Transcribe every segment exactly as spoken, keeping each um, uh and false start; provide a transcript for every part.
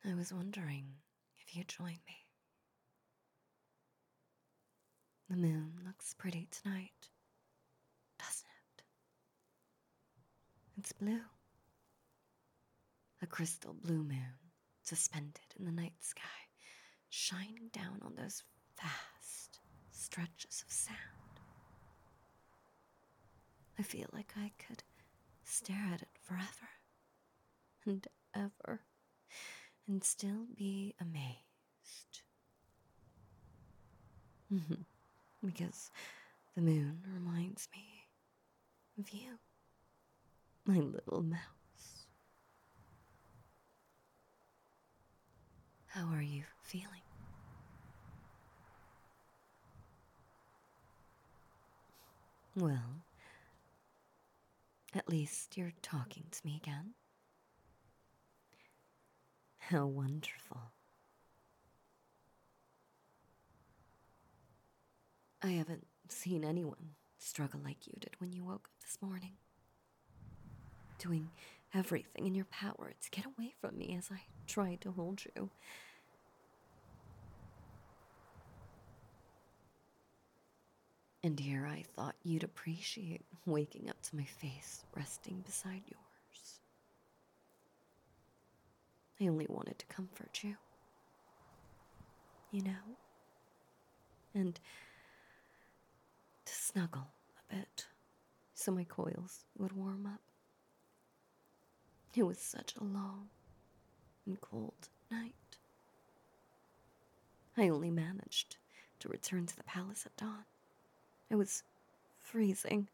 I was wondering if you'd join me. The moon looks pretty tonight, doesn't it? It's blue. A crystal blue moon suspended in the night sky, shining down on those vast stretches of sand. I feel like I could stare at it forever and ever and still be amazed. Because the moon reminds me of you, my little mouse. How are you feeling? Well, at least you're talking to me again. How wonderful. I haven't seen anyone struggle like you did when you woke up this morning. Doing everything in your power to get away from me as I tried to hold you. And here I thought you'd appreciate waking up to my face resting beside yours. I only wanted to comfort you. You know? And to snuggle a bit so my coils would warm up. It was such a long and cold night. I only managed to return to the palace at dawn. I was freezing.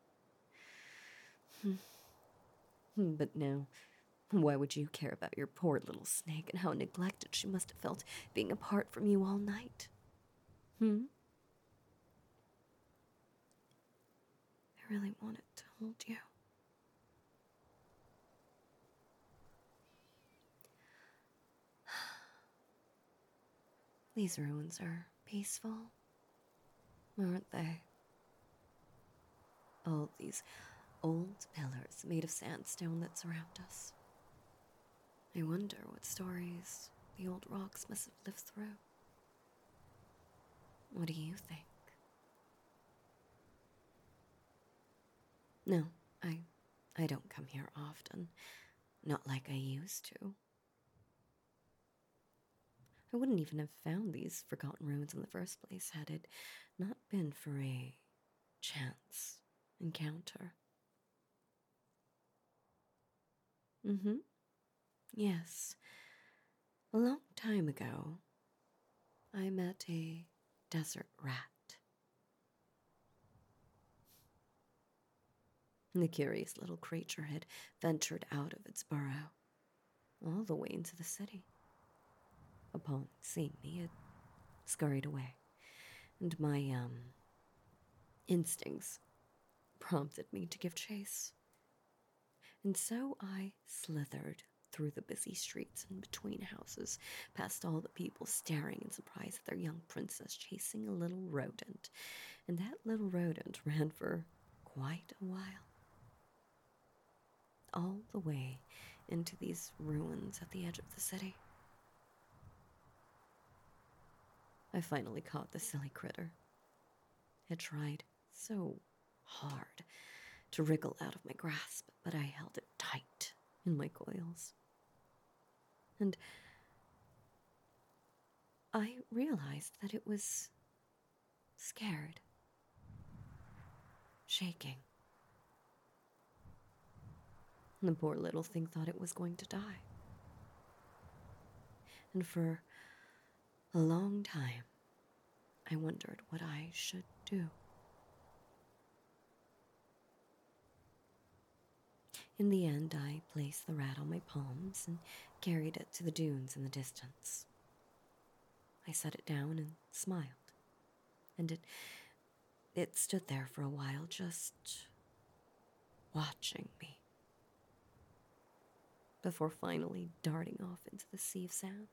But now, why would you care about your poor little snake and how neglected she must have felt being apart from you all night? Hmm? I really wanted to hold you. These ruins are peaceful, aren't they? All these old pillars made of sandstone that surround us. I wonder what stories the old rocks must have lived through. What do you think? No, I I don't come here often. Not like I used to. I wouldn't even have found these forgotten ruins in the first place had it not been for a chance encounter. Mm-hmm. Yes. A long time ago, I met a desert rat. The curious little creature had ventured out of its burrow, all the way into the city. Upon seeing me, it scurried away, and my, um, instincts prompted me to give chase. And so I slithered through the busy streets and between houses, past all the people staring in surprise at their young princess chasing a little rodent. And that little rodent ran for quite a while. All the way into these ruins at the edge of the city. I finally caught the silly critter. It tried so hard to wriggle out of my grasp, but I held it tight in my coils. And I realized that it was scared, shaking. The poor little thing thought it was going to die. And for a long time, I wondered what I should do. In the end, I placed the rat on my palms and carried it to the dunes in the distance. I set it down and smiled, and it it stood there for a while, just watching me, before finally darting off into the sea of sand.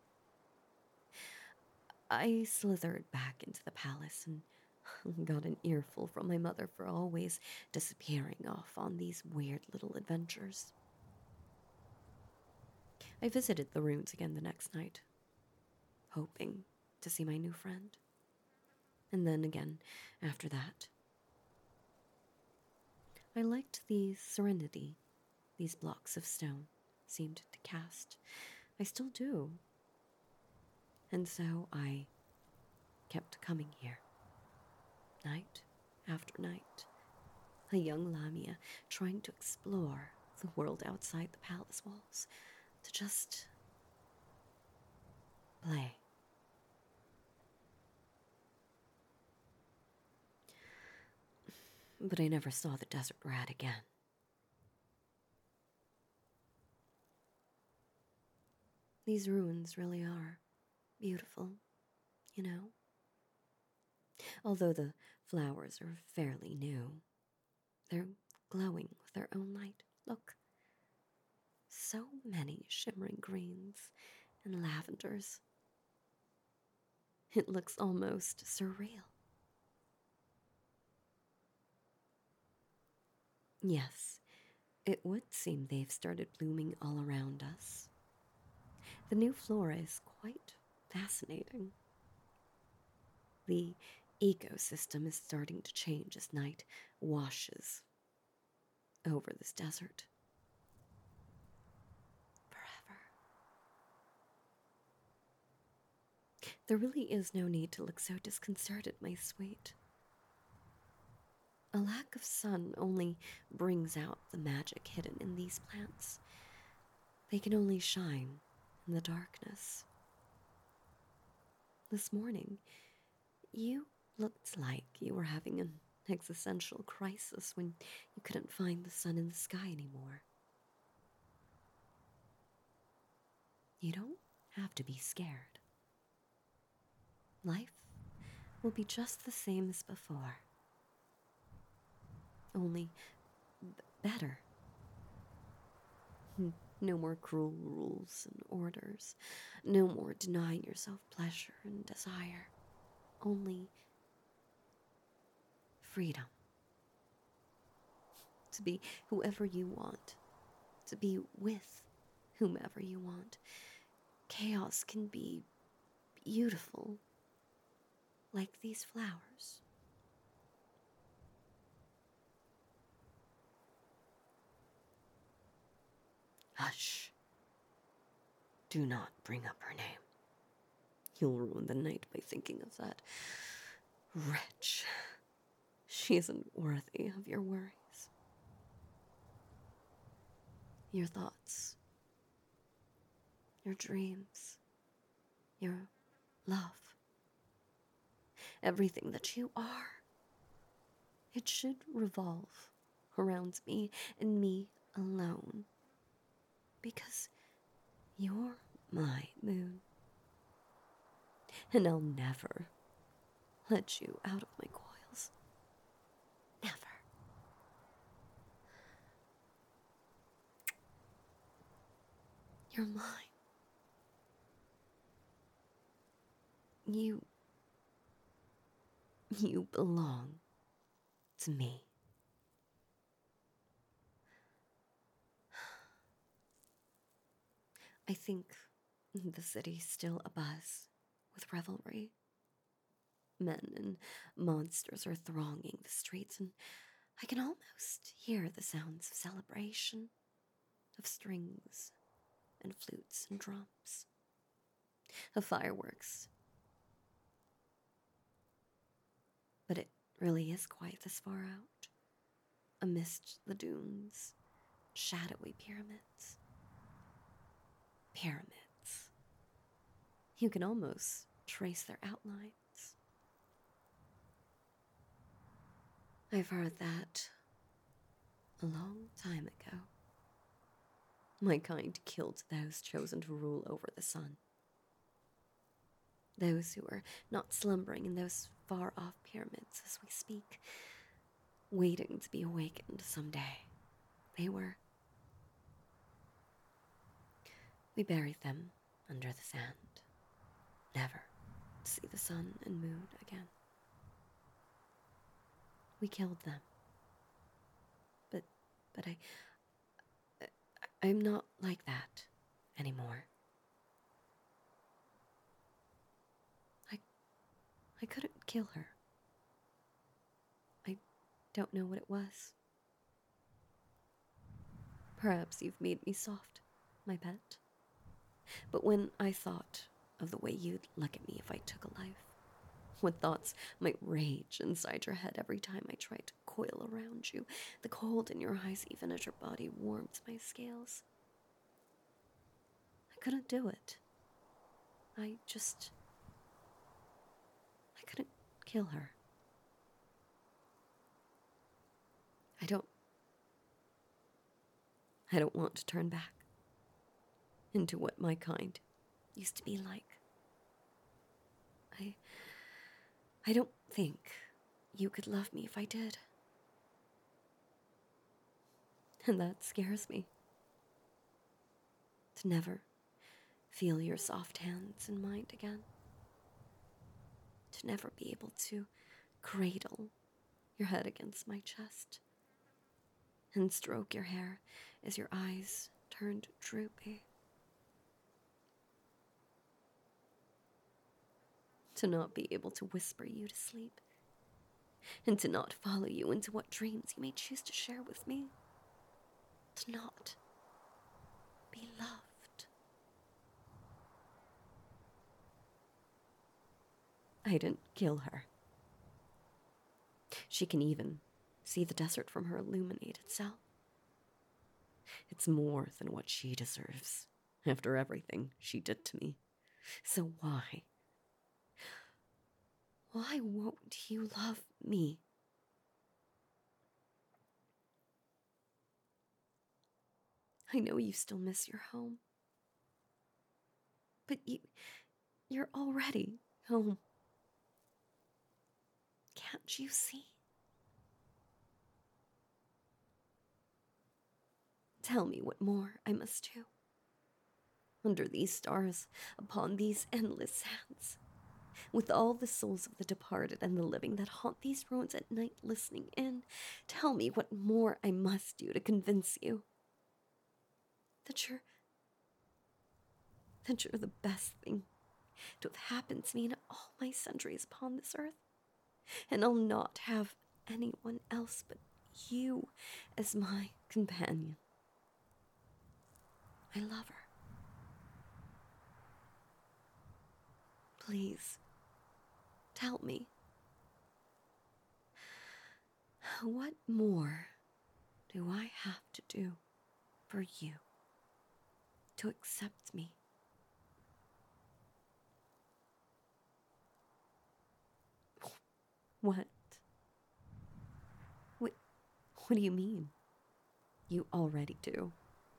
I slithered back into the palace and got an earful from my mother for always disappearing off on these weird little adventures. I visited the ruins again the next night, hoping to see my new friend. And then again after that. I liked the serenity these blocks of stone seemed to cast. I still do. And so I kept coming here, night after night, a young Lamia trying to explore the world outside the palace walls, to just play. But I never saw the desert rat again. These ruins really are beautiful, you know. Although the flowers are fairly new, they're glowing with their own light. Look, so many shimmering greens and lavenders. It looks almost surreal. Yes, it would seem they've started blooming all around us. The new flora is quite fascinating. The ecosystem is starting to change as night washes over this desert. Forever. There really is no need to look so disconcerted, my sweet. A lack of sun only brings out the magic hidden in these plants. They can only shine in the darkness. This morning, you looked like you were having an existential crisis when you couldn't find the sun in the sky anymore. You don't have to be scared. Life will be just the same as before, only b- better. No more cruel rules and orders, no more denying yourself pleasure and desire, only freedom. To be whoever you want, to be with whomever you want. Chaos can be beautiful, like these flowers. Hush. Do not bring up her name. You'll ruin the night by thinking of that wretch. She isn't worthy of your worries. Your thoughts, your dreams, your love, everything that you are. It should revolve around me and me alone. Because you're my moon. And I'll never let you out of my coils. Never. You're mine. You. You belong to me. I think the city's still abuzz with revelry. Men and monsters are thronging the streets, and I can almost hear the sounds of celebration, of strings and flutes and drums, of fireworks. But it really is quite this far out, amidst the dunes, shadowy pyramids. Pyramids. You can almost trace their outlines. I've heard that a long time ago. My kind killed those chosen to rule over the sun. Those who are not slumbering in those far-off pyramids as we speak, waiting to be awakened someday. They were. We buried them under the sand, never to see the sun and moon again. We killed them. But, but I, I I'm not like that anymore. I I couldn't kill her. I don't know what it was. Perhaps you've made me soft, my pet. But when I thought of the way you'd look at me if I took a life, what thoughts might rage inside your head every time I tried to coil around you, the cold in your eyes even as your body warms my scales. I couldn't do it. I just... I couldn't kill her. I don't... I don't want to turn back into what my kind used to be like. I... I don't think you could love me if I did. And that scares me. To never feel your soft hands in mine again. To never be able to cradle your head against my chest and stroke your hair as your eyes turned droopy. To not be able to whisper you to sleep, and to not follow you into what dreams you may choose to share with me. To not be loved. I didn't kill her. She can even see the desert from her illuminated cell. It's more than what she deserves after everything she did to me. So why? Why won't you love me? I know you still miss your home. But you, you're already home. Can't you see? Tell me what more I must do. Under these stars, upon these endless sands, with all the souls of the departed and the living that haunt these roads at night listening in, tell me what more I must do to convince you that you're, that you're the best thing to have happened to me in all my centuries upon this earth, and I'll not have anyone else but you as my companion. I love her. Please, tell me. What more do I have to do for you to accept me? What? What, what do you mean? You already do.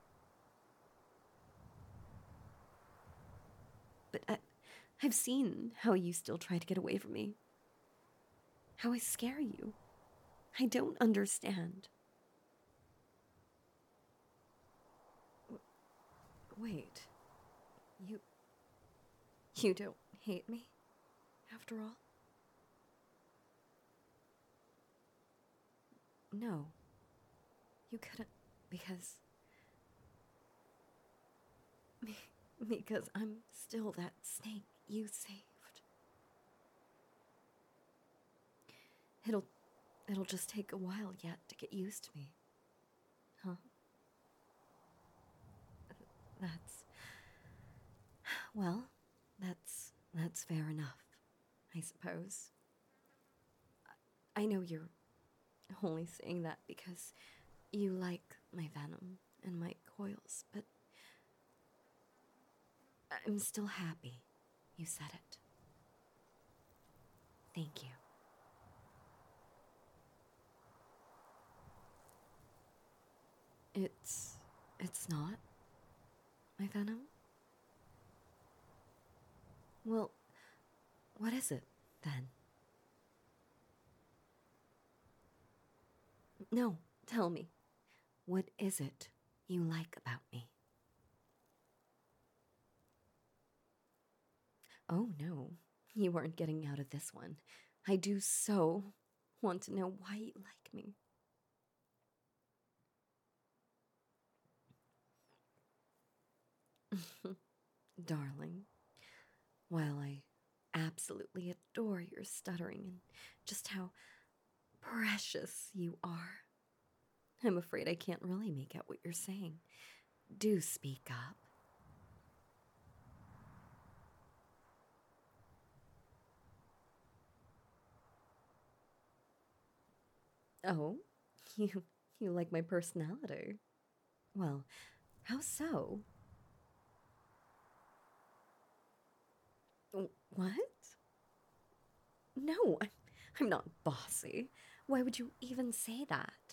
But I, I've seen how you still try to get away from me. How I scare you. I don't understand. W- wait. You... You don't hate me, after all? No. You couldn't, because... Because I'm still that snake you saved. It'll... It'll just take a while yet to get used to me. Huh? That's... Well, that's... That's fair enough, I suppose. I know you're only saying that because you like my venom and my coils, but I'm still happy you said it. Thank you. It's... it's not my venom? Well, what is it, then? No, tell me. What is it you like about me? Oh, no. You aren't getting out of this one. I do so want to know why you like me. Darling, while I absolutely adore your stuttering and just how precious you are, I'm afraid I can't really make out what you're saying. Do speak up. Oh, you you like my personality? Well, how so? W- What? No, I'm, I'm not bossy. Why would you even say that?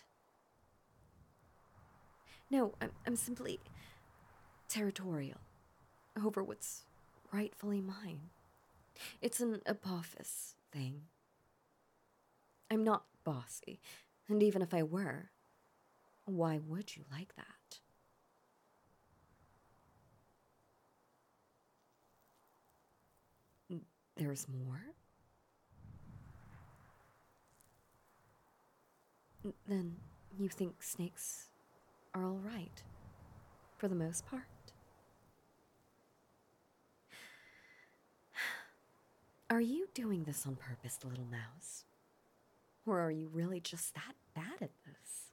No, I'm, I'm simply territorial over what's rightfully mine. It's an Apophis thing. I'm not bossy, and even if I were, why would you like that? There's more? Then you think snakes are all right, for the most part? Are you doing this on purpose, little mouse? Or are you really just that bad at this?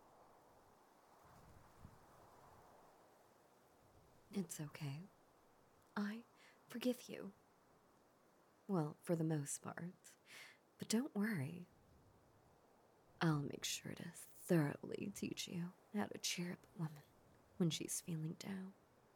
It's okay. I forgive you. Well, for the most part. But don't worry. I'll make sure to thoroughly teach you how to cheer up a woman when she's feeling down.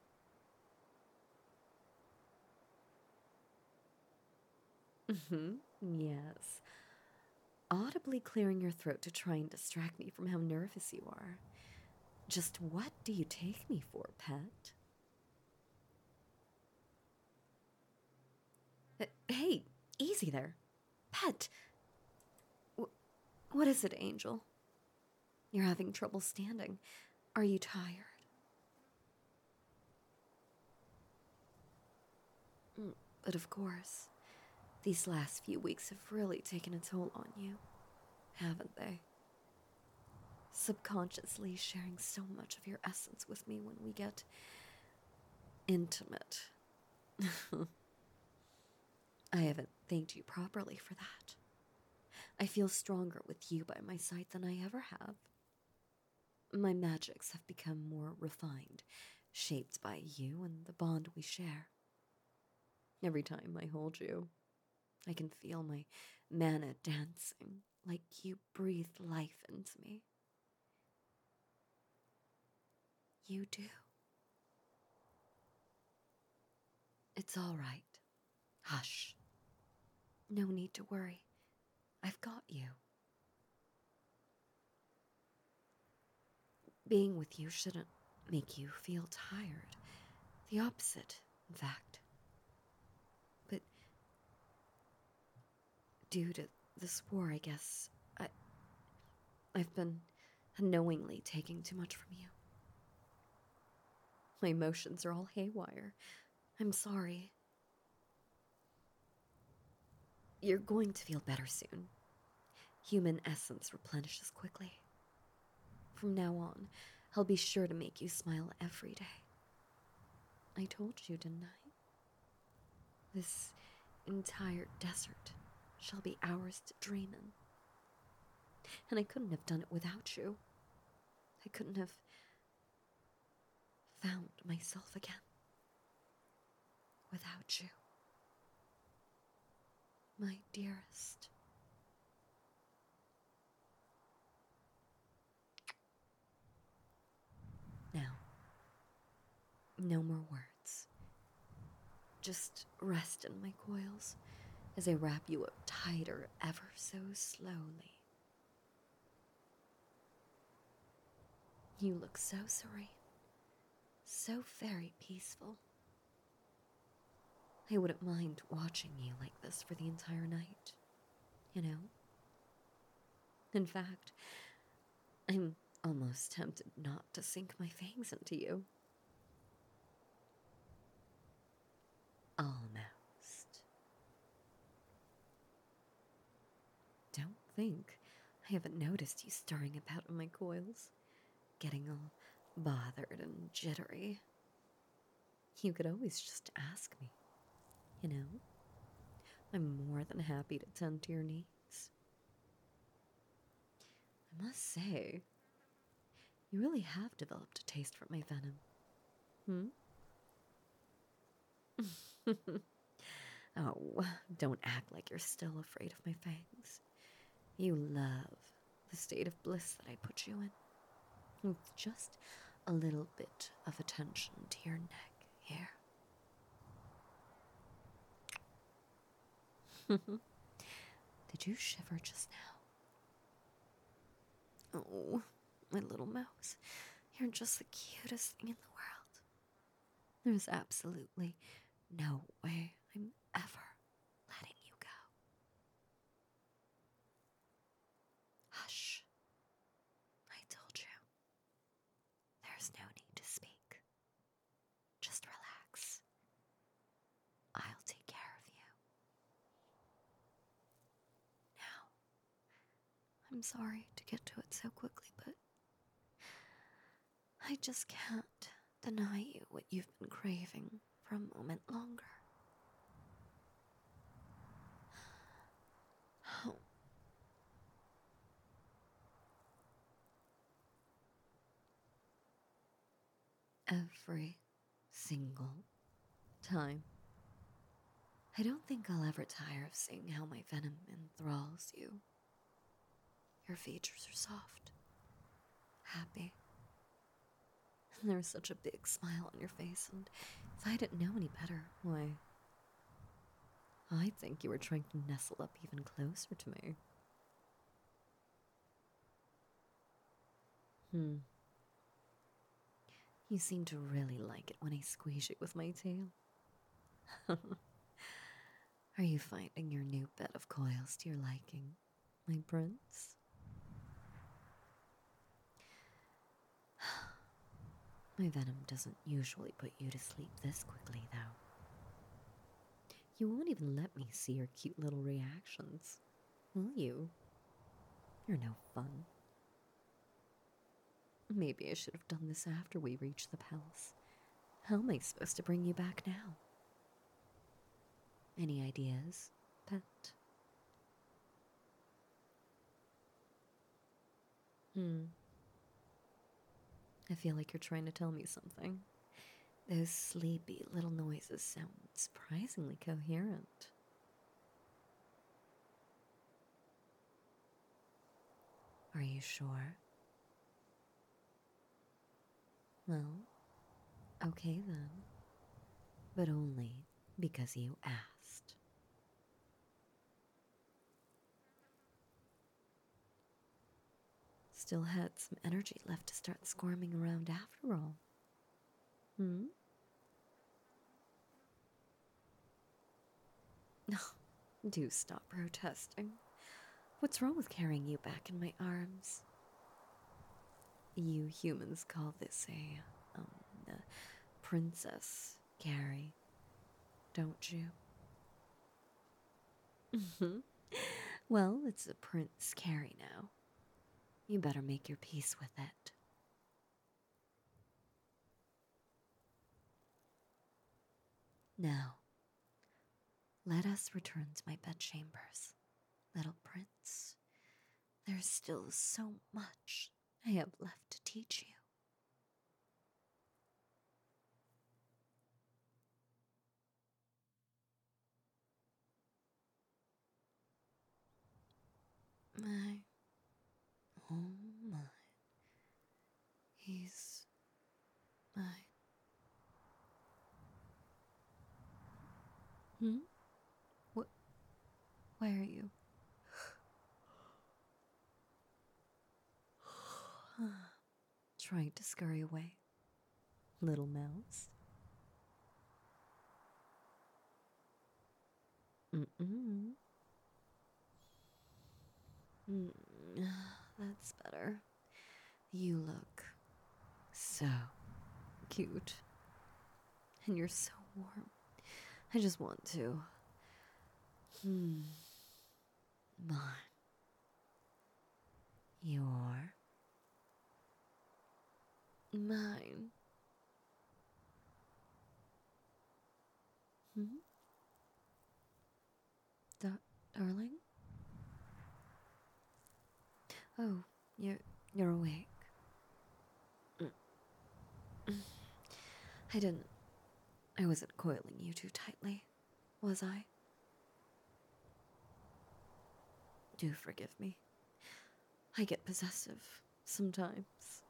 Mm-hmm. Yes. Audibly clearing your throat to try and distract me from how nervous you are. Just what do you take me for, pet? Uh, Hey, easy there. Pet! W- what is it, Angel? You're having trouble standing. Are you tired? Mm, But of course, these last few weeks have really taken a toll on you, haven't they? Subconsciously sharing so much of your essence with me when we get intimate. I haven't thanked you properly for that. I feel stronger with you by my side than I ever have. My magics have become more refined, shaped by you and the bond we share. Every time I hold you, I can feel my mana dancing, like you breathe life into me. You do. It's all right. Hush. No need to worry. I've got you. Being with you shouldn't make you feel tired. The opposite, in fact. But due to this war, I guess, I, I've been unknowingly taking too much from you. My emotions are all haywire. I'm sorry. You're going to feel better soon. Human essence replenishes quickly. From now on, I'll be sure to make you smile every day. I told you, didn't I? This entire desert shall be ours to dream in. And I couldn't have done it without you. I couldn't have found myself again without you. My dearest. Now, no more words. Just rest in my coils as I wrap you up tighter ever so slowly. You look so serene, so very peaceful. I wouldn't mind watching you like this for the entire night, you know? In fact, I'm almost tempted not to sink my fangs into you. Almost. Don't think I haven't noticed you stirring about in my coils, getting all bothered and jittery. You could always just ask me, you know? I'm more than happy to tend to your needs. I must say, you really have developed a taste for my venom. Hmm? Oh, don't act like you're still afraid of my fangs. You love the state of bliss that I put you in. With just a little bit of attention to your neck here. Did you shiver just now? Oh, my little mouse. You're just the cutest thing in the world. There's absolutely no way I'm ever letting you go. Hush. I told you. There's no need to speak. Just relax. I'll take care of you. Now, I'm sorry to get to it so quickly, but I just can't deny you what you've been craving for a moment longer. Oh. Every single time. I don't think I'll ever tire of seeing how my venom enthralls you. Your features are soft, happy, and there's such a big smile on your face, and if I didn't know any better, why, I'd think you were trying to nestle up even closer to me. Hmm. You seem to really like it when I squeeze you with my tail. Are you finding your new bed of coils to your liking, my prince? My venom doesn't usually put you to sleep this quickly, though. You won't even let me see your cute little reactions, will you? You're no fun. Maybe I should have done this after we reached the palace. How am I supposed to bring you back now? Any ideas, pet? Hmm. I feel like you're trying to tell me something. Those sleepy little noises sound surprisingly coherent. Are you sure? Well, okay then. But only because you asked. Still had some energy left to start squirming around after all. Hmm? No, do stop protesting. What's wrong with carrying you back in my arms? You humans call this a, um, a princess carry, don't you? Mm-hmm. Well, it's a prince carry now. You better make your peace with it. Now, let us return to my bedchambers, little prince. There's still so much I have left to teach you. My, oh my, he's mine. Hmm? What? Why are you? Trying to scurry away, little mouse. Mm-mm. Mm, that's better. You look so cute. And you're so warm. I just want to. Hmm. Mine. Your. Mine. Da- darling? Oh, you're, you're awake. I didn't. I wasn't coiling you too tightly, was I? Do forgive me. I get possessive sometimes.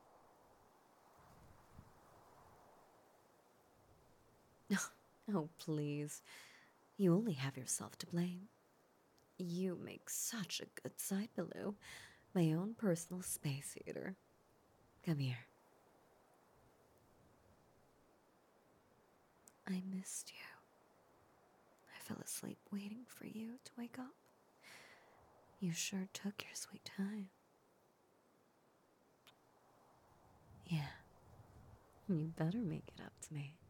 Oh, please. You only have yourself to blame. You make such a good side pillow, my own personal space heater. Come here. I missed you. I fell asleep waiting for you to wake up. You sure took your sweet time. Yeah, you better make it up to me.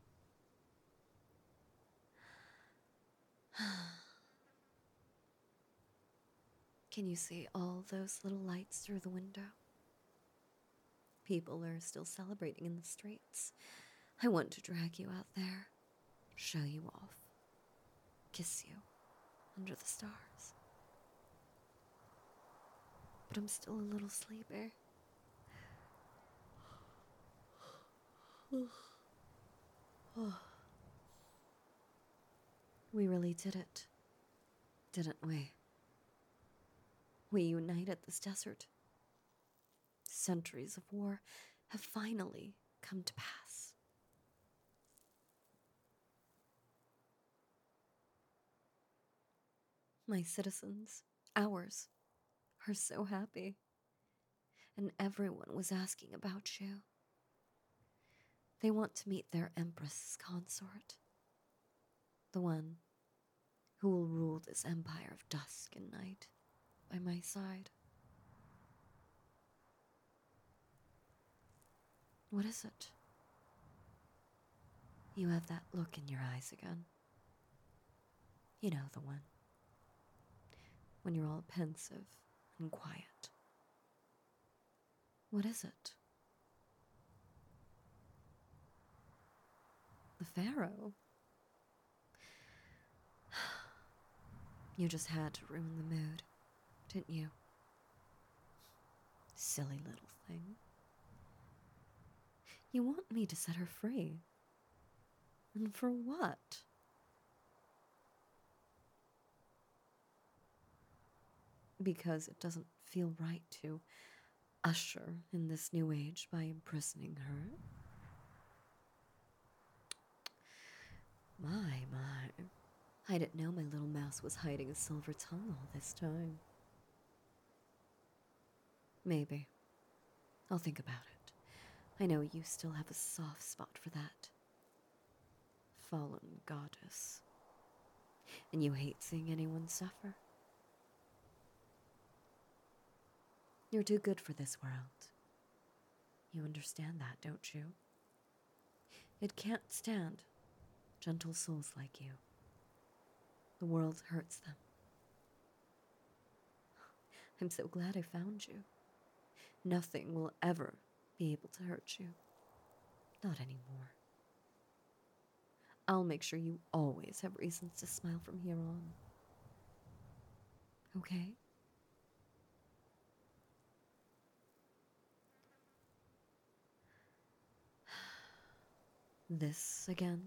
Can you see all those little lights through the window? People are still celebrating in the streets. I want to drag you out there, show you off, kiss you under the stars. But I'm still a little sleepy. We really did it, didn't we? We united this desert. Centuries of war have finally come to pass. My citizens, ours, are so happy. And everyone was asking about you. They want to meet their empress consort, the one who will rule this empire of dusk and night by my side. What is it? You have that look in your eyes again. You know the one. When you're all pensive and quiet. What is it? The Pharaoh? You just had to ruin the mood, didn't you? Silly little thing. You want me to set her free. And for what? Because it doesn't feel right to usher in this new age by imprisoning her. My, my. I didn't know my little mouse was hiding a silver tongue all this time. Maybe. I'll think about it. I know you still have a soft spot for that fallen goddess. And you hate seeing anyone suffer. You're too good for this world. You understand that, don't you? It can't stand gentle souls like you. The world hurts them. I'm so glad I found you. Nothing will ever be able to hurt you. Not anymore. I'll make sure you always have reasons to smile from here on. Okay? This again?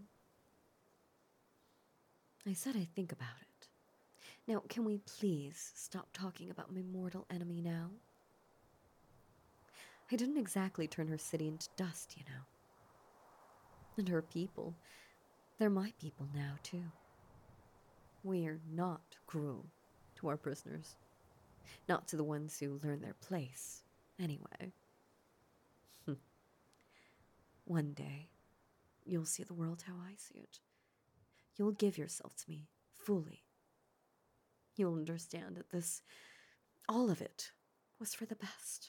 I said I'd think about it. Now, can we please stop talking about my mortal enemy now? I didn't exactly turn her city into dust, you know. And her people, they're my people now, too. We're not cruel to our prisoners. Not to the ones who learn their place, anyway. One day, you'll see the world how I see it. You'll give yourself to me, fully. You'll understand that this, all of it, was for the best.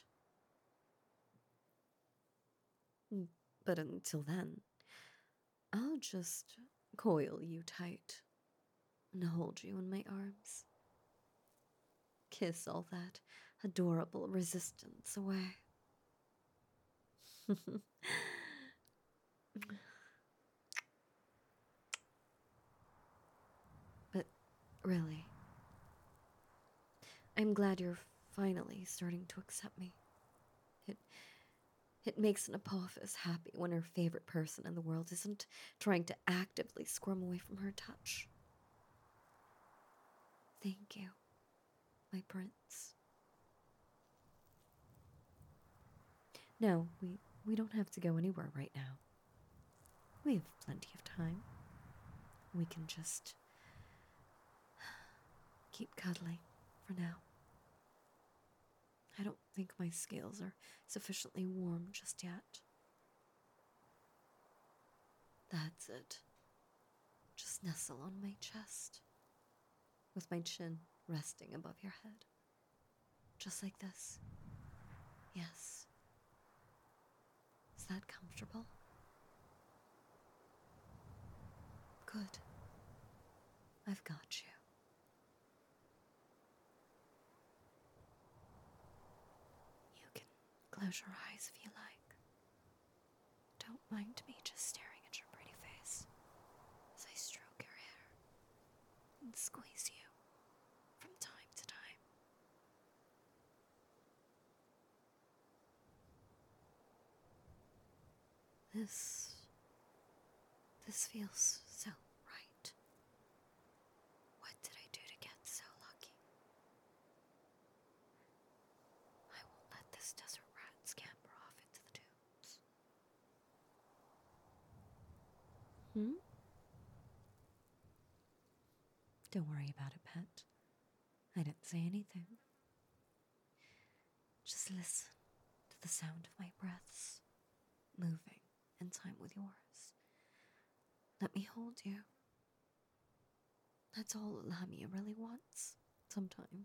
But until then, I'll just coil you tight and hold you in my arms. Kiss all that adorable resistance away. But really, I'm glad you're finally starting to accept me. It it makes an apophis happy when her favorite person in the world isn't trying to actively squirm away from her touch. Thank you, my prince. No, we we don't have to go anywhere right now. We have plenty of time. We can just keep cuddling for now. I don't think my scales are sufficiently warm just yet. That's it. Just nestle on my chest, with my chin resting above your head. Just like this. Yes. Is that comfortable? Good. I've got you. You can close your eyes if you like. Don't mind me just staring at your pretty face as I stroke your hair and squeeze you from time to time. This. This feels so right. What did I do to get so lucky? I won't let this desert rat scamper off into the dunes. Hmm? Don't worry about it, pet. I didn't say anything. Just listen to the sound of my breaths moving in time with yours. Let me hold you. That's all Lamia really wants, sometimes.